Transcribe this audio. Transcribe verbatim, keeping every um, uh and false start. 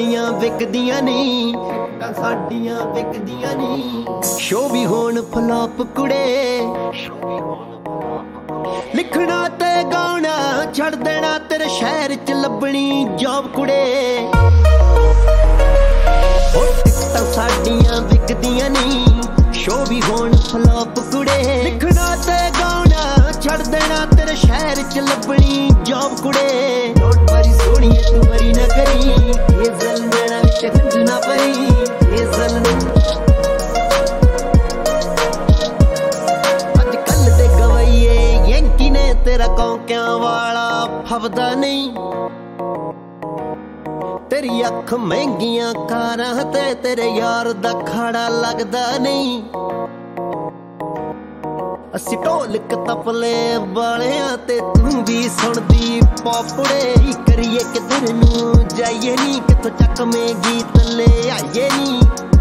ਸਾਡੀਆਂ ਵਿਕਦੀਆਂ ਨਹੀਂ, ਟਿਕਟਾਂ ਸਾਡੀਆਂ ਵਿਕਦੀਆਂ ਨਹੀਂ। ਸ਼ੋ ਵੀ ਹੋਣ ਫਲॉप ਕੁੜੇ, ਲਿਖਣਾ ਤੇ ਗਾਉਣਾ ਛੱਡ ਦੇਣਾ, ਤੇਰੇ ਸ਼ਹਿਰ ਚ ਲੱਭਣੀ ਜੌਬ ਕੁੜੇ। ਹੋ ਟਿਕਟਾਂ ਸਾਡੀਆਂ ਵਿਕਦੀਆਂ ਨਹੀਂ, ਸ਼ੋ ਵੀ ਹੋਣ ਫਲॉप ਕੁੜੇ, ਲਿਖਣਾ ਤੇ ਗਾਉਣਾ ਛੱਡ ਦੇਣਾ, ਤੇਰੇ ਸ਼ਹਿਰ ਚ ਲੱਭਣੀ ਜੌਬ ਕੁੜੇ। ਨੋਟ ਮਾਰੀ ਸੋਹਣੀਏ ਤੂੰ ਮਰੀ ਨਾ ਕਰੀ, ਇਹ ਜ਼ਲ ਮੇਰਾ ਵਿੱਚ ਹੰਝ ਨਾ ਪਈ, ਇਹ ਜ਼ਲ ਅੱਜ ਕੱਲ ਦੇ ਗਵਾਈਏ ਯੈਂਕੀ ਨੇ ਤੇਰਾ ਕੌਂਕਿਆਂ ਵਾਲਾ ਫੱਬਦਾ ਨਹੀਂ। ਤੇਰੀ ਅੱਖ ਮਹਿੰਗੀਆਂ ਕਾਰਾਂ ਤੇ ਤੇਰੇ ਯਾਰ ਦਾ ਖਾੜਾ ਲੱਗਦਾ ਨਹੀਂ। ਅਸੀਂ ਢੋਲਕ ਤਪਲੇ ਵਾਲਿਆਂ ਤੇ ਤੂੰ ਵੀ ਸੁਣਦੀ ਪੋਪੜੇ। ਕਰੀਏ ਕਿਧਰ ਨੂੰ ਜਾਈਏ ਨੀ, ਕਿੱਥੋਂ ਚੱਕਵੇਂ ਗੀਤ ਲੈ ਆਈਏ ਨੀ।